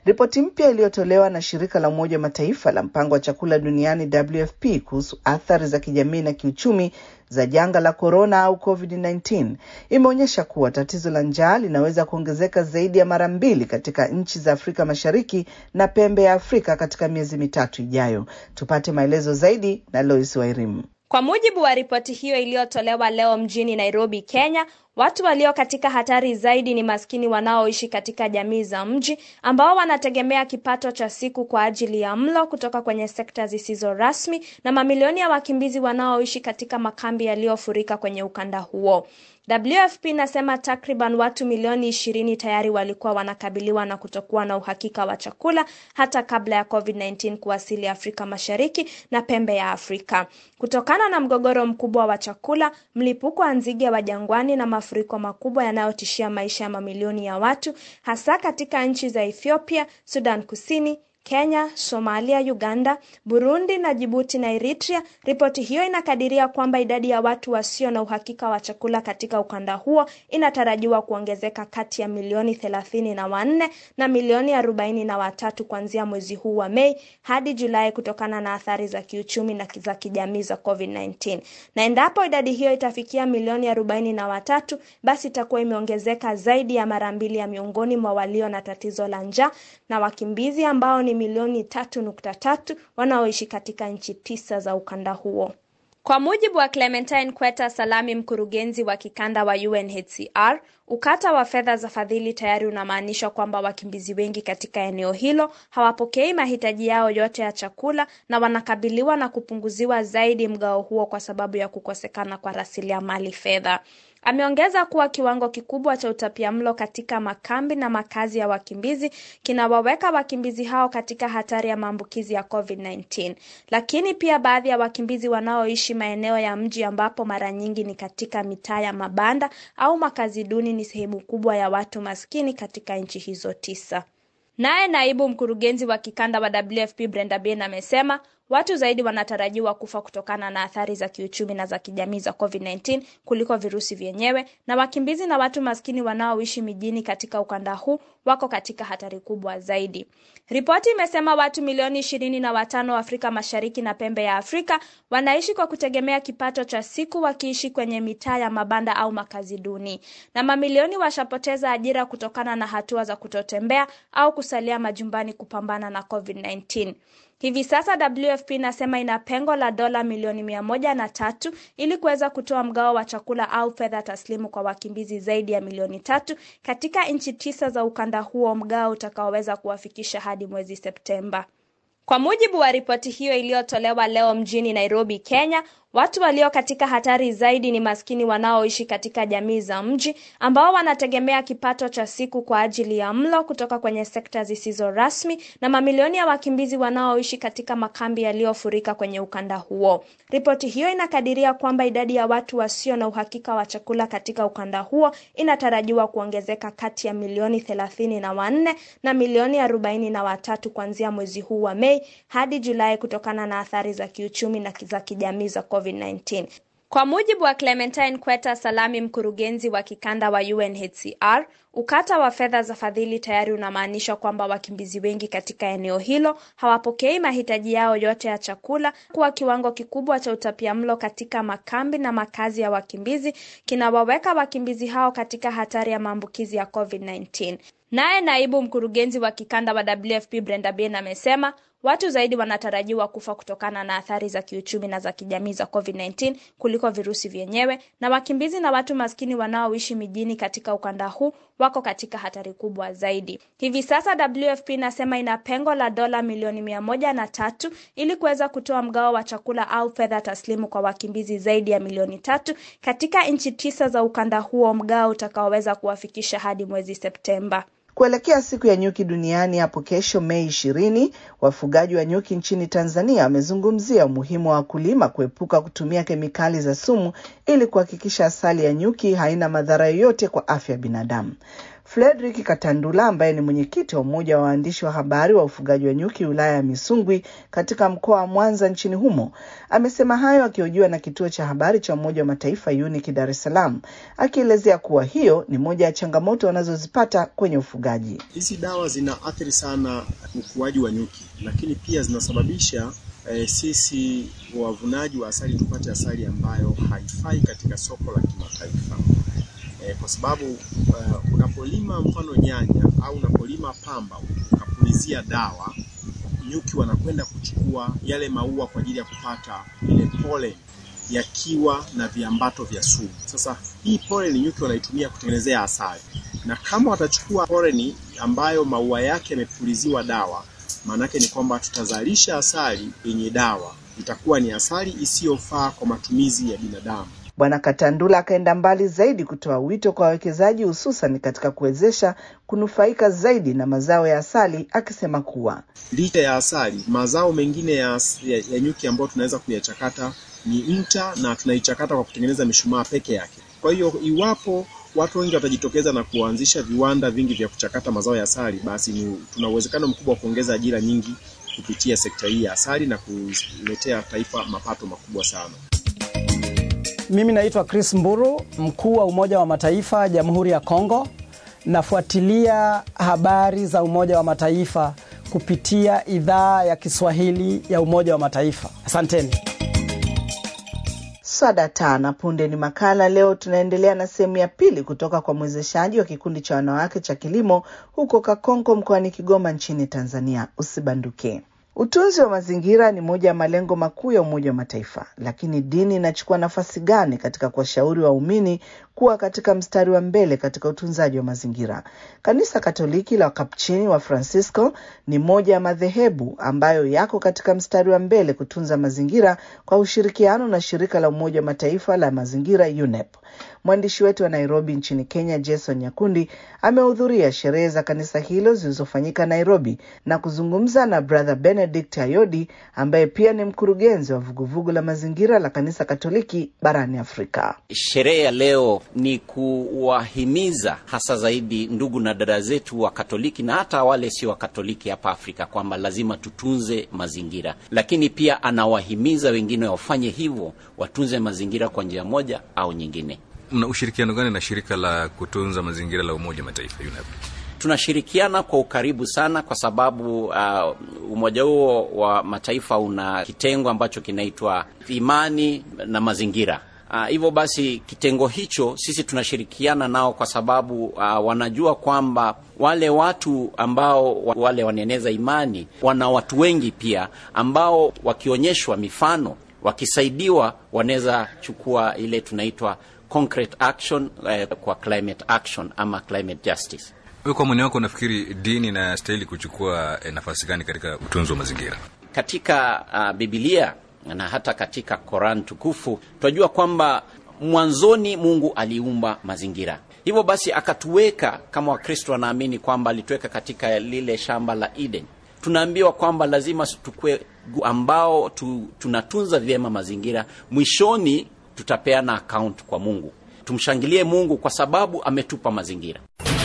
Ripoti mpya iliyotolewa na shirika la Umoja wa Mataifa la mpango wa chakula duniani WFP kuhusu athari za kijamii na kiuchumi za janga la corona au COVID-19 imeonyesha kuwa tatizo la njaa linaweza kuongezeka zaidi ya mara 2 katika nchi za Afrika Mashariki na pembe ya Afrika katika miezi mitatu ijayo. Tupate maelezo zaidi na Lois Wairimu. Kwa mujibu wa ripoti hiyo iliyotolewa leo mjini Nairobi, Kenya, watu walio katika hatari zaidi ni maskini wanaoishi katika jamii za mji ambao wanategemea kipato cha siku kwa ajili ya mlo kutoka kwenye sekta zisizo rasmi na mamilioni ya wakimbizi wanaoishi katika makambi yaliyofurika kwenye ukanda huo. WFP inasema takriban watu milioni 20 tayari walikuwa wanakabiliwa na kutokuwa na uhakika wa chakula hata kabla ya COVID-19 kuwasili Afrika Mashariki na pembe ya Afrika. Kutokana na mgogoro mkubwa wa chakula, mlipuko wa nzige wa jangwani na mafuriko makubwa yanayotishia maisha ya mamilioni ya watu, hasa katika nchi za Ethiopia, Sudan Kusini, Kenya, Somalia, Uganda, Burundi na Djibouti na Eritrea, ripoti hiyo inakadiria kwamba idadi ya watu wasio na uhakika wa chakula katika ukanda huo inatarajiwa kuongezeka kati ya milioni 34 na milioni 43 kuanzia mwezi huu wa Mei hadi Julai kutokana na athari za kiuchumi na za kijamii za COVID-19. Na endapo idadi hiyo itafikia milioni 43, basi itakuwa imeongezeka zaidi ya mara 2 ya miongoni mwa walio na tatizo la njaa na wakimbizi ambao ni milioni 3.3 wanaoishi katika nchi 9 za ukanda huo. Kwa mujibu wa Clementine Kweta Salami, mkurugenzi wa kikanda wa UNHCR, ukata wa fedha za fadhili tayari unamaanisha kwamba wakimbizi wengi katika eneo hilo hawapokei mahitaji yao yote ya chakula na wanakabiliwa na kupunguziwa zaidi mgao huo kwa sababu ya kukosekana kwa rasilimali fedha. Ameongeza kuwa kiwango kikubwa cha utapiamlo katika makambi na makazi ya wakimbizi kinawaweka wakimbizi hao katika hatari ya maambukizi ya COVID-19. Lakini pia baadhi ya wakimbizi wanaoishi maeneo ya mji ambapo mara nyingi ni katika mitaa ya mabanda au makazi duni ni sehemu kubwa ya watu maskini katika nchi hizo 9. Naye naibu mkurugenzi wa kikanda wa WFP Brenda Bena amesema watu zaidi wanatarajiwa kufa kutokana na athari za kiuchumi na za kijamii za COVID-19 kuliko virusi vyenyewe, na wakimbizi na watu maskini wanaoishi mijini katika ukanda huu wako katika hatari kubwa zaidi. Ripoti imesema watu milioni 25 Afrika Mashariki na pembe ya Afrika wanaishi kwa kutegemea kipato cha siku wakiishi kwenye mitaa ya mabanda au makazi duni, na mamilioni washapoteza ajira kutokana na hatua za kutotembea au kusalia majumbani kupambana na COVID-19. Hivi sasa WFP inasema ina pengo la dola milioni 103 ili kuweza kutoa mgao wa chakula au fedha taslimu kwa wakimbizi zaidi ya milioni 3 katika nchi 9 za ukanda huo, mgao utakaoweza kuwafikisha hadi mwezi Septemba. Kwa mujibu wa ripoti hiyo iliyotolewa leo mjini Nairobi, Kenya, watu walio katika hatari zaidi ni maskini wanaoishi katika jamii za mji ambao wanategemea kipato cha siku kwa ajili ya mlo kutoka kwenye sekta zisizo rasmi na mamilioni ya wakimbizi wanaoishi katika makambi yaliyofurika kwenye ukanda huo. Ripoti hiyo inakadiria kwamba idadi ya watu wasio na uhakika wa chakula katika ukanda huo inatarajiwa kuongezeka kati ya milioni 34 na milioni 43 kuanzia mwezi huu wa Mei hadi Julai kutokana na athari za kiuchumi na za kijamii za COVID-19. Kwa mujibu wa Clementine Kweta Salami, mkurugenzi wa kikanda wa UNHCR, ukata wa fedha za fadhili tayari unamaanisha kwamba wakimbizi wengi katika eneo hilo hawapokei mahitaji yao yote ya chakula, kwa kiwango kikubwa cha utapiamlo katika makambi na makazi ya wakimbizi kinawaweka wakimbizi hao katika hatari ya maambukizi ya COVID-19. Naye naibu mkurugenzi wa kikanda wa WFP Brenda Bena amesema watu zaidi wanatarajiwa kufa kutokana na athari za kiuchumi na za kijamii za COVID-19 kuliko virusi vyenyewe, na wakimbizi na watu maskini wanaoishi mijini katika ukanda huu wako katika hatari kubwa zaidi. Hivi sasa WFP inasema ina pengo la dola milioni 103 ili kuweza kutoa mgao wa chakula au fedha taslimu kwa wakimbizi zaidi ya milioni 3 katika nchi 9 za ukanda huo, mgao utakaoweza kuwafikisha hadi mwezi Septemba. Kuelekea siku ya nyuki duniani hapo kesho Mei 20, wafugaji wa nyuki nchini Tanzania wamezungumzia umuhimu wa wakulima kuepuka kutumia kemikali za sumu ili kuhakikisha asali ya nyuki haina madhara yoyote kwa afya ya binadamu. Frederick Katandula ambaye ni mwenyekiti wa umoja wa waandishi wa habari wa ufugaji wa nyuki wilaya ya Misungwi katika mkoa wa Mwanza nchini humo, amesema hayo akihojiwa na kituo cha habari cha Umoja wa Mataifa UNIC Dar es Salaam, akielezea kuwa hiyo ni moja ya changamoto wanazozipata kwenye ufugaji. Hizi dawa zinaathiri sana ukuaji wa nyuki, lakini pia zinasababisha sisi wavunaji wa asali tupate asali ambayo haifai katika soko la kimataifa. Kwa sababu unapolima mfano nyanya au unapolima pamba ukapulizia dawa, nyuki wanakwenda kuchukua yale maua kwa ajili ya kupata ile pollen yakiwa na viambato vya sumu. Sasa hii pollen nyuki wanaitumia kutengenezea asali. Na kama watachukua pollen ambayo maua yake yamepuliziwa dawa, maana yake ni kwamba tutazalisha asali yenye dawa. Itakuwa ni asali isiyofaa kwa matumizi ya binadamu. Bwana Katandula akaenda mbali zaidi kutoa wito kwa wawekezaji hususan katika kuwezesha kunufaika zaidi na mazao ya asali, akisema kuwa licha ya asali, mazao mengine ya nyuki ambayo tunaweza kuyachakata ni nta, na tunaichakata kwa kutengeneza mishumaa peke yake. Kwa hiyo iwapo watu wengi watajitokeza na kuanzisha viwanda vingi vya kuchakata mazao ya asali, basi tuna uwezekano mkubwa wa kuongeza ajira nyingi kupitia sekta hii ya asali na kuletea taifa mapato makubwa sana. Mimi naitwa Chris Mburu, mkuu wa Umoja wa Mataifa Jamhuri ya Kongo. Nafuatilia habari za Umoja wa Mataifa kupitia idhaa ya Kiswahili ya Umoja wa Mataifa. Asanteni. Sadata na punde ni makala. Leo tunaendelea na sehemu ya pili kutoka kwa mwezeshaji wa kikundi cha wanawake cha kilimo huko Kakonko mkoani Kigoma nchini Tanzania. Usibanduke. Utunzi wa mazingira ni moja ya malengo makuu ya Umoja wa Mataifa, lakini dini inachukua nafasi gani katika kuwashauri waumini kuwa katika mstari wa mbele katika utunzaji wa mazingira? Kanisa Katoliki la Kapuchini wa Francisco ni moja ya madhehebu ambayo yako katika mstari wa mbele kutunza mazingira kwa ushirikiano na shirika la Umoja wa Mataifa la mazingira UNEP. Mwandishi wetu wa Nairobi nchini Kenya, Jason Nyakundi, amehudhuria sherehe za kanisa hilo zilizofanyika Nairobi na kuzungumza na Brother Benedict Ayodi ambaye pia ni mkurugenzi wa vuguvugu la mazingira la kanisa Katoliki barani Afrika. Sherehe ya leo ni kuwahimiza hasa zaidi ndugu na dada zetu wa Katoliki na hata wale si wa Katoliki hapa Afrika kwamba lazima tutunze mazingira. Lakini pia anawahimiza wengine wafanye hivyo, watunze mazingira kwa njia moja au nyingine. Mna ushirikiano gani na shirika la kutunza mazingira la Umoja Mataifa UNEP? Tunashirikiana kwa ukaribu sana kwa sababu umoja huo wa mataifa una kitengo ambacho kinaitwa imani na mazingira. Hivyo basi kitengo hicho sisi tunashirikiana nao kwa sababu wanajua kwamba wale watu ambao wale waneneza imani wana watu wengi pia ambao wakionyeshwa mifano, wakisaidiwa, wanaweza chukua ile tunaitwa concrete action kwa climate action ama climate justice. Wewe kwa maoni wako unafikiri dini inastahili kuchukua nafasi gani katika utunzi wa mazingira? Katika Biblia na hata katika Quran tukufu tunajua kwamba mwanzoni Mungu aliumba mazingira. Hivyo basi akatuweka kama Wakristo wanaamini kwamba alituweka katika lile shamba la Eden. Tunaambiwa kwamba lazima tukue ambao tunatunza vyema mazingira, mwishoni tutapeana account kwa Mungu. Tumshangilie Mungu kwa sababu ametupa mazingira.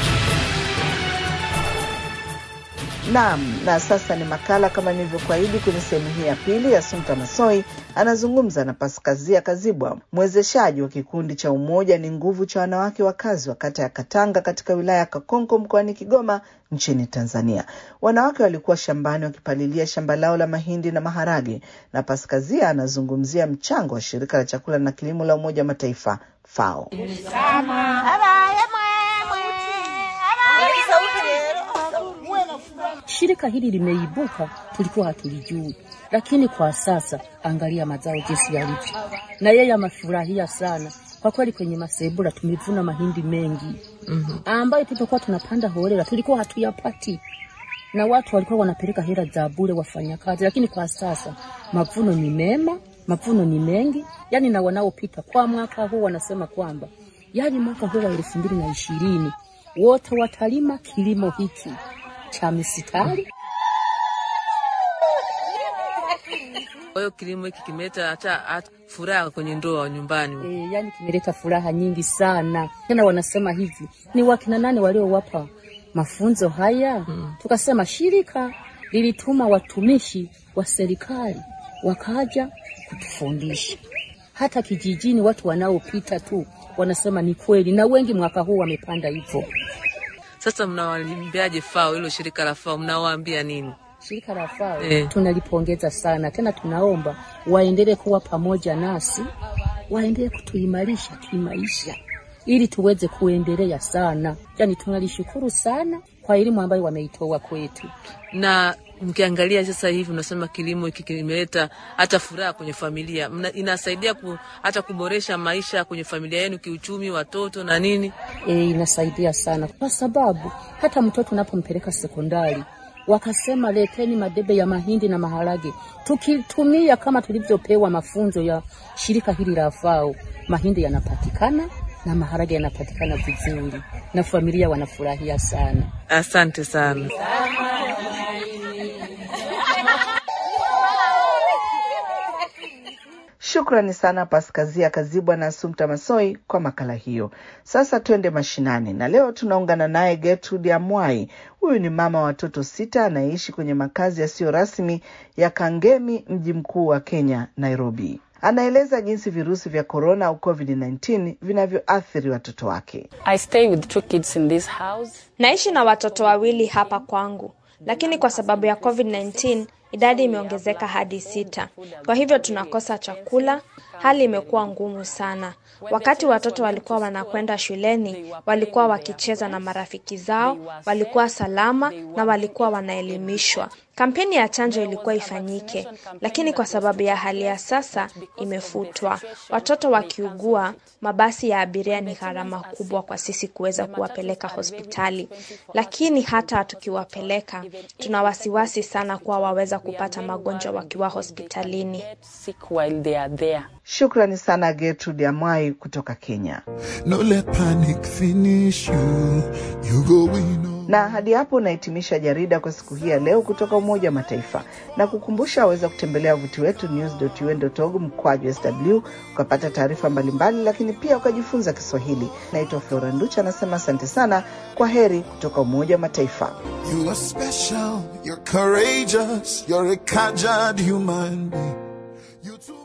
Naam, na sasa ni makala kama nilivyokuahidi kwenye sehemu hii ya pili. Assumpta Massoi anazungumza na Paskazia Kazibwa, mwezeshaji wa kikundi cha Umoja ni Nguvu cha wanawake wakazi wa kata ya Katanga katika wilaya ya Kakonko mkoani Kigoma nchini Tanzania. Wanawake walikuwa shambani wakipalilia shamba lao la mahindi na maharage, na Paskazia anazungumzia mchango wa shirika la chakula na kilimo la Umoja wa Mataifa FAO. Shirika hili limeibuka, tulikuwa hatulijui, lakini kwa sasa angalia mazao jinsi yalivyo. Na yeye amefurahia sana. Kwa kweli kwenye masebula tumevuna mahindi mengi. Ambayo tulipokuwa tunapanda holela tulikuwa hatuyapati. Na watu walikuwa wanapeleka hela za bure wafanyakazi, lakini kwa sasa mavuno ni mema, mavuno ni mengi. Yaani na wanaopita kwa mwaka huu wanasema kwamba yaani mwaka huu wa 2020 wote watalima kilimo hiki cha misitari. Kwa hiyo kilimo hiki kimeleta hata furaha kwenye ndoa nyumbani. Yani kimeleta furaha nyingi sana. Tena wanasema hivi, ni wakina nani waliowapa mafunzo haya? Tukasema shirika lilituma watumishi wa serikali wakaja kutufundisha. Hata kijijini watu wanaopita tu wanasema ni kweli, na wengi mwaka huu wamepanda hivyo. Sasa mnawaambiaje FAO, hilo shirika la FAO, mnawaambia nini? Shirika la FAO tunalipongeza sana, tena tunaomba waendelee kuwa pamoja nasi, waendelee kutuimarisha kimaisha ili tuweze kuendelea sana. Yani tunalishukuru sana kwa elimu ambayo wameitoa kwetu. Na mkiangalia sasa hivi unasema kilimo hiki kimeleta hata furaha kwenye familia. Inasaidia hata kuboresha maisha kwenye familia yenu kiuchumi, watoto na nini? Inasaidia sana kwa sababu hata mtoto unapompeleka sekondari wakasema leteni madebe ya mahindi na maharage. Tukitumia kama tulivyopewa mafunzo ya shirika hili la FAO, mahindi yanapatikana na maharage yanapatikana vizuri na familia wanafurahia sana. Asante sana. Shukrani sana Paskazia Kazibwa na Assumpta Massoi kwa makala hiyo. Sasa twende mashinani na leo tunaungana naye Gertrude Amwai. Huyu ni mama wa watoto 6 anayeishi kwenye makazi yasiyo rasmi ya Kangemi, mji mkuu wa Kenya, Nairobi. Anaeleza jinsi virusi vya corona au COVID-19 vinavyoathiri watoto wake. I stay with 2 kids in this house. Naishi na watoto 2 hapa kwangu, lakini kwa sababu ya COVID-19 idadi imeongezeka hadi 6. Kwa hivyo tunakosa chakula, hali imekuwa ngumu sana. Wakati watoto walikuwa wanakwenda shuleni, walikuwa wakicheza na marafiki zao, walikuwa salama na walikuwa wanaelimishwa. Kampeni ya chanjo ilikuwa ifanyike, lakini kwa sababu ya hali ya sasa imefutwa. Watoto wakiugua, mabasi ya abiria ni gharama kubwa kwa sisi kuweza kuwapeleka hospitali. Lakini hata tukiwapeleka, tuna wasiwasi sana kuwa waweza kupata magonjwa wakiwa hospitalini. Shukrani sana Gertrude Amwai kutoka Kenya. No let panic finish you. You go win. Na hadi hapo nahitimisha jarida kwa siku hii ya leo kutoka Umoja wa Mataifa. Na kukumbusha waweza kutembelea wavuti wetu news.un.org/sw ukapata taarifa mbalimbali, lakini pia ukajifunza Kiswahili. Naitwa Flora Nducha, nasema asante sana, kwa heri kutoka Umoja wa Mataifa. You are special, you're courageous, you're a caged human being.